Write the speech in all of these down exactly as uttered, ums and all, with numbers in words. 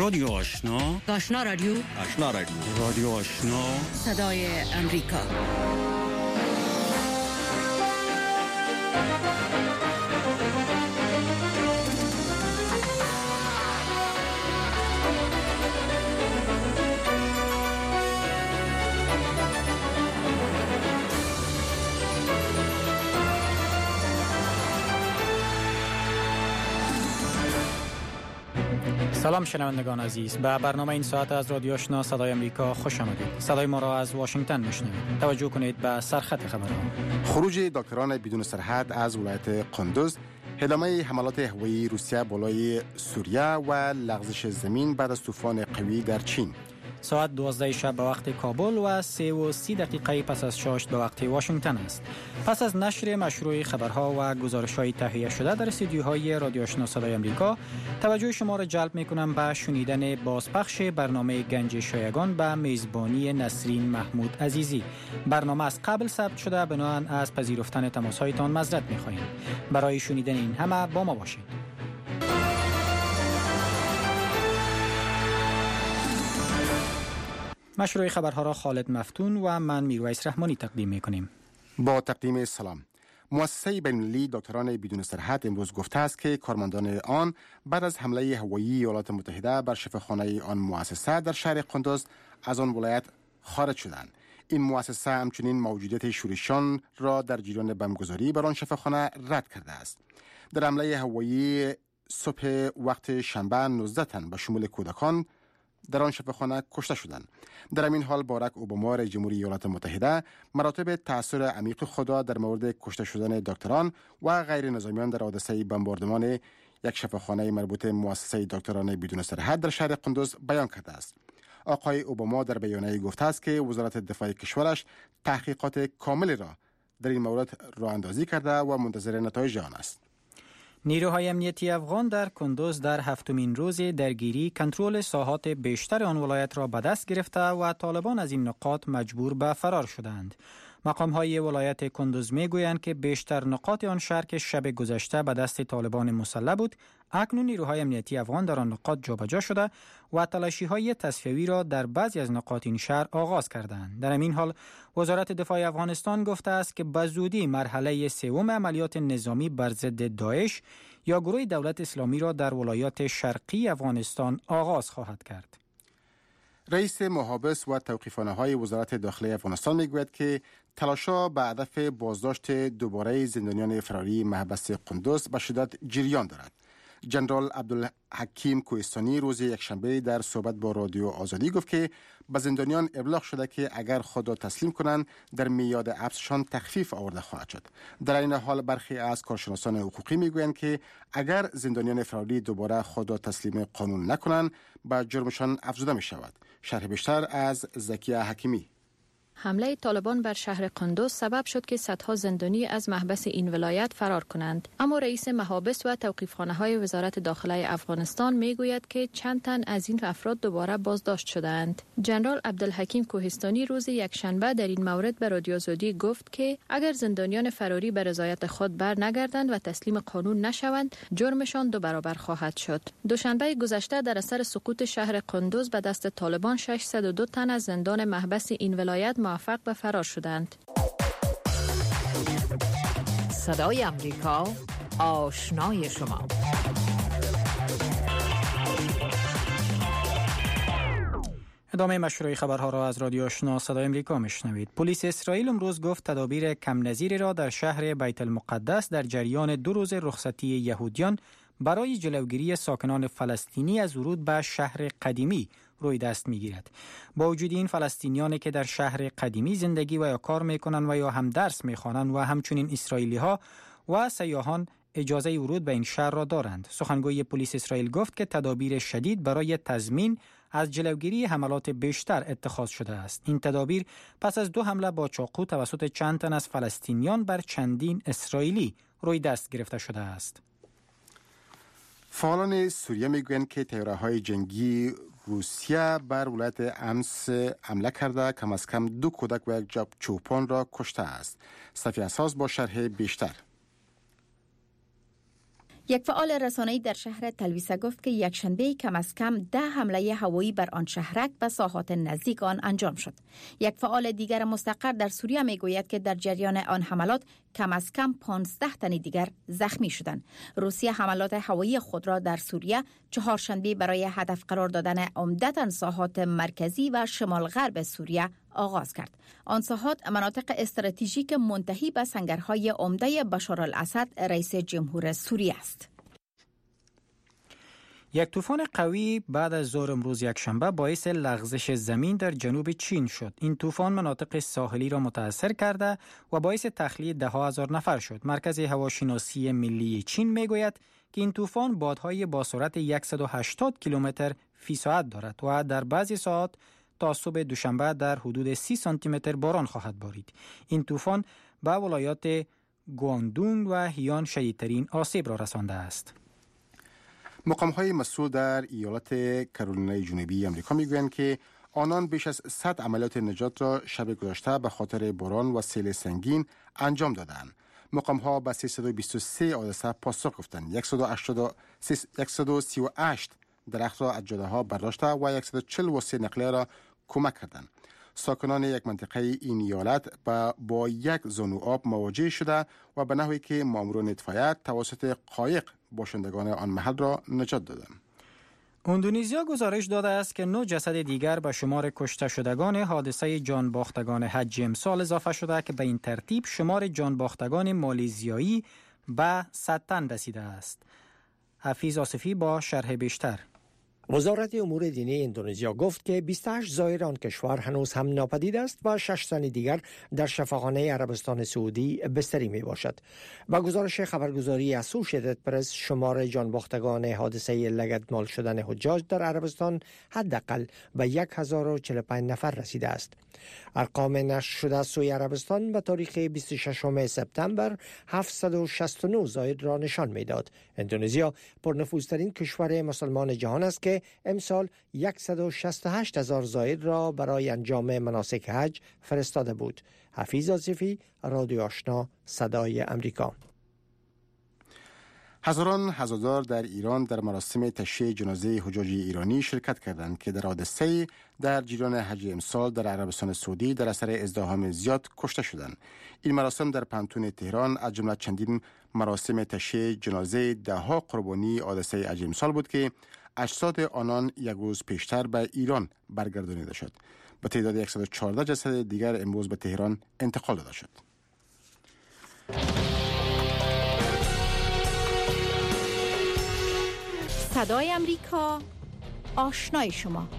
رادیو آشنا، آشنا رادیو، آشنا رادیو، رادیو آشنا، صدای امریکا. سلام شنوندگان عزیز، به برنامه این ساعت از رادیو آشنا صدای امریکا خوش آمدید. صدای ما را از واشنگتن میشنوید. توجه کنید به سرخط خبرها. خروج دکتران بدون سرحد از ولایت قندوز، ادامه حملات هوایی روسیه بالای سوریه و لغزش زمین بعد از طوفان قوی در چین. ساعت دوازده شب به وقت کابل و سه و سی دقیقه پس از شش به وقت واشنگتن است. پس از نشر مشروع خبرها و گزارش‌های تهیه شده در استودیوهای رادیو آشنا صدای امریکا، توجه شما را جلب می‌کنم به شنیدن بازپخش برنامه گنج شایگان به میزبانی نسرین محمود عزیزی. برنامه از قبل ثبت شده، بنابراین از پذیرفتن تماس‌هایتان معذرت می‌خواهیم. برای شنیدن این همه با ما باشید. مشروع خبرها را خالد مفتون و من میرویس رحمانی تقدیم میکنیم. با تقدیم سلام. مؤسسه بین‌المللی دکتران بدون سرحد امروز گفته است که کارمندان آن بعد از حمله هوایی ایالات متحده بر شفاخانه آن مؤسسه در شهر قندوز از آن ولایت خارج شدند. این مؤسسه همچنین موجودیت شورشیان را در جریان بمبگذاری بر آن شفاخانه رد کرده است. در حمله هوایی صبح وقت شنبه نوزده تن به شمول کودکان در آن شفاخانه کشته شدند. در این حال باراک اوباما رئیس جمهوری ایالات متحده مراتب تأثیر عمیق خود در مورد کشته شدن دکتران و غیر نظامیان در حادثه بمباردمان یک شفاخانه مربوط به مؤسسه دکتران بدون سرحد در شهر قندوز بیان کرده است. آقای اوباما در بیانیه گفته است که وزارت دفاع کشورش تحقیقات کاملی را در این مورد راه اندازی کرده و منتظر نتایج آن است. نیروهای امنیتی افغان در کندوز در هفتمین روز درگیری کنترل ساحات بیشتر آن ولایت را به دست گرفته و طالبان از این نقاط مجبور به فرار شدند. مقام‌های ولایت کندوز می‌گویند که بیشتر نقاط آن شهر که شب گذشته به دست طالبان مسلح بود، اکنون نیروهای امنیتی افغان در آن نقاط جابجا شده و تلاشی‌های تصفیه‌ای را در بعضی از نقاط این شهر آغاز کردند. در این حال وزارت دفاع افغانستان گفته است که به زودی مرحله سوم عملیات نظامی بر ضد داعش یا گروه دولت اسلامی را در ولایات شرقی افغانستان آغاز خواهد کرد. رئیس محابس و توقیفانه‌های وزارت داخلی افغانستان میگوید که تلاش‌ها به هدف بازداشت دوباره زندانیان فراری محبس قندوز به شدت جریان دارد. جنرال عبدالحکیم کوهستانی روز یکشنبه در صحبت با رادیو آزادی گفت که به زندانیان ابلاغ شده که اگر خود را تسلیم کنند در میاد حبسشان تخفیف آورده خواهد شد. در این حال برخی از کارشناسان حقوقی میگویند که اگر زندانیان فراری دوباره خود را تسلیم قانون نکنند به جرمشان افزوده می شود. شرح بیشتر از زکیه حکیمی. حمله طالبان بر شهر قندوز سبب شد که صدها زندانی از محبس این ولایت فرار کنند. اما رئیس محابس و توقیفخانه‌های وزارت داخلی افغانستان میگوید که چند تن از این افراد دوباره بازداشت شدند. جنرال عبدالحکیم کوهستانی روز یکشنبه در این مورد به رادیو آزادی گفت که اگر زندانیان فراری به رضایت خود بر نگردند و تسلیم قانون نشوند، جرمشان دو برابر خواهد شد. دوشنبه گذشته در اثر سقوط شهر قندوز به دست طالبان ششصد و دو تن از زندان محبس این ولایت موفق به فرار شدند. صدای امریکا، آشنای شما. ادامه مشروع خبرها را از رادیو آشنا صدای امریکا میشنوید. پلیس اسرائیل امروز گفت تدابیر کم نظیری را در شهر بیت المقدس در جریان دو روز رخصتی یهودیان برای جلوگیری ساکنان فلسطینی از ورود به شهر قدیمی روی دست میگیرد. با وجود این فلسطینیانی که در شهر قدیمی زندگی و یا کار میکنند و یا هم درس میخوانند و همچنین اسرائیلی ها و سیاحان اجازه ورود به این شهر را دارند. سخنگوی پلیس اسرائیل گفت که تدابیر شدید برای تضمین از جلوگیری حملات بیشتر اتخاذ شده است. این تدابیر پس از دو حمله با چاقو توسط چند تن از فلسطینیان بر چندین اسرائیلی روی دست گرفته شده است. فعالان سوریه میگویند که طیاره‌های جنگی روسیه بر ولایت امس حمله کرده کم از کم دو کودک و یک چوپان را کشته است. صفی اساس با شرح بیشتر. یک فعال رسانه‌ای در شهر تلویسه گفت که یک شنبه کم از کم ده حمله هوایی بر آن شهرک و ساحات نزدیک آن انجام شد. یک فعال دیگر مستقر در سوریه میگوید که در جریان آن حملات کم از کم پانزده تن دیگر زخمی شدند. روسیه حملات هوایی خود را در سوریه چهارشنبه برای هدف قرار دادن عمدتاً ساحات مرکزی و شمال غرب سوریه آغاز کرد. آن ساحات مناطق استراتژیک منتهی به سنگرهای عمده بشار الاسد رئیس جمهور سوریه است. یک طوفان قوی بعد از ظهر امروز یکشنبه باعث لغزش زمین در جنوب چین شد. این طوفان مناطق ساحلی را متاثر کرده و باعث تخلیه ده ها هزار نفر شد. مرکز هواشناسی ملی چین میگوید که این طوفان بادهای با سرعت صد و هشتاد کیلومتر فی ساعت دارد و در بعضی ساعات تا صبح دوشنبه در حدود سی سانتی متر باران خواهد بارید. این طوفان به ولایات گواندونگ و هیان شدیدترین آسیب را رسانده است. مقام‌های مسئول در ایالت کارولینای جنوبی آمریکا میگویند که آنان بیش از صد عملیات نجات را شب گذشته به خاطر باران و سیل سنگین انجام دادند. مقام‌ها به سیصد و بیست و سه حادثه پاسخ گفتند. صد و سی و هشت درخت را از جاده‌ها برداشته و صد و چهل وسیله نقلیه را کمک کردند. ساکنان یک منطقه این ایالت با, با یک زانو آب مواجه شده و به نحوی که ماموران اطفائیه توسط قایق باشندگان آن محل را نجات دادند. اندونزیا گزارش داده است که نه جسد دیگر به شمار کشته شدگان حادثه جانباختگان حج امسال اضافه شده که به این ترتیب شمار جانباختگان مالزیایی به صد تن رسیده است. حفیظ آصفی با شرح بیشتر. وزارت امور دینی اندونزیا گفت که بیست و هشت زائر آن کشور هنوز هم ناپدید است و شش تن دیگر در شفاخانه عربستان سعودی بستری می باشد. با گزارش خبرگزاری اسوشیتد پرس شمار جانباختگان حادثه لگدمال شدن حجاج در عربستان حداقل به هزار و چهل و پنج نفر رسیده است. ارقام نشر شده سوی عربستان به تاریخ بیست و ششم سپتامبر هفتصد و شصت و نه زائر را نشان میداد. اندونزیا پرنفوذترین کشور مسلمان جهان است که امسال صد و شصت و هشت هزار زائر را برای انجام مناسک حج فرستاده بود. حفیظ آصفی، رادیو آشنا، صدای امریکا. هزاران هزادار در ایران در مراسم تشییع جنازه حجاج ایرانی شرکت کردند که در حادثه در جریان حج امسال در عربستان سعودی در اثر ازدحام زیاد کشته شدند. این مراسم در پانتون تهران از جمله چندین مراسم تشییع جنازه ده ها قربانی حادثه حج امسال بود که اجساد آنان یک روز پیشتر به ایران برگردانیده شد. به تعداد صد و چهارده جسد دیگر امروز به تهران انتقال داده شد. صدای امریکا، آشنای شما.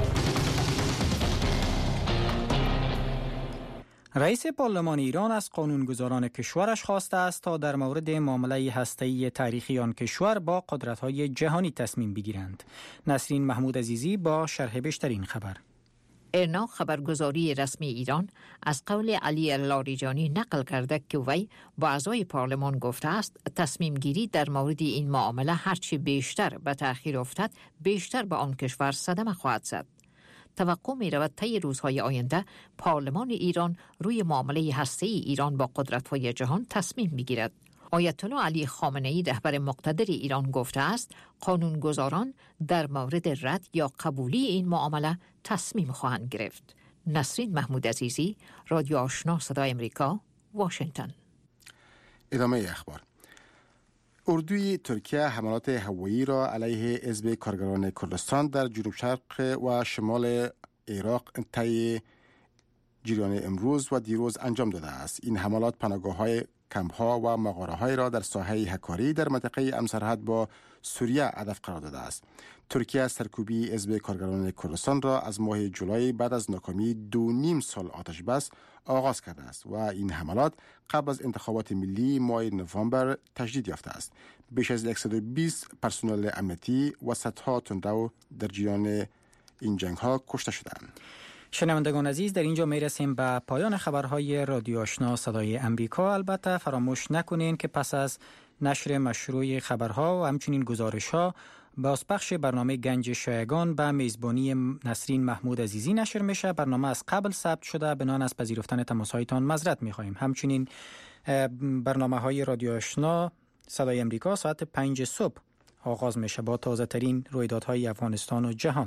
رئیس پارلمان ایران از قانونگذاران کشورش خواسته است تا در مورد معامله هسته‌ای تاریخی آن کشور با قدرت‌های جهانی تصمیم بگیرند. نسرین محمود عزیزی با شرح بیشترین خبر. ارنا خبرگزاری رسمی ایران از قول علی لاریجانی نقل کرده که وی با اعضای پارلمان گفته است تصمیم گیری در مورد این معامله هرچی بیشتر به تأخیر افتد بیشتر به آن کشور صدمه خواهد زد. توقع می رود طی روزهای آینده پارلمان ایران روی معامله هسته‌ای ایران با قدرت‌های جهان تصمیم بگیرد. آیت الله علی خامنه‌ای رهبر مقتدر ایران گفته است قانونگذاران در مورد رد یا قبولی این معامله تصمیم خواهند گرفت. نسرین محمود عزیزی، رادیو آشنا، صدای امریکا، واشنگتن. ادامه اخبار. اردوی ترکیه حملات هوایی را علیه حزب کارگران کردستان در جنوب شرق و شمال عراق طی جریان امروز و دیروز انجام داده است. این حملات پناهگاه‌های کمپ‌ها و مغاره‌های را در ساحه حکاری در منطقه همسرحد با سوریه هدف قرار داده است. ترکیه سرکوبی حزب کارگران کردستان را از ماه جولای بعد از ناکامی دو نیم سال آتش بس آغاز کرده است و این حملات قبل از انتخابات ملی ماه نوامبر تجدید یافته است. بیش از صد و بیست پرسنل امنیتی و صدها تندرو در جریان این جنگ‌ها کشته شدند. شنوندگان عزیز، در اینجا می رسیم به پایان خبرهای رادیو آشنا صدای امریکا. البته فراموش نکنین که پس از نشر مشروع خبرها و همچنین گزارش‌ها بازپخش برنامه گنج شایگان به میزبانی نسرین محمود عزیزی نشر میشه. برنامه از قبل ثبت شده، بنابراین از پذیرفتن تماس‌هایتان معذرت می‌خواهیم. همچنین برنامه‌های رادیو آشنا صدای امریکا ساعت پنج صبح آغاز میشه با تازه ترین رویدادهای افغانستان و جهان.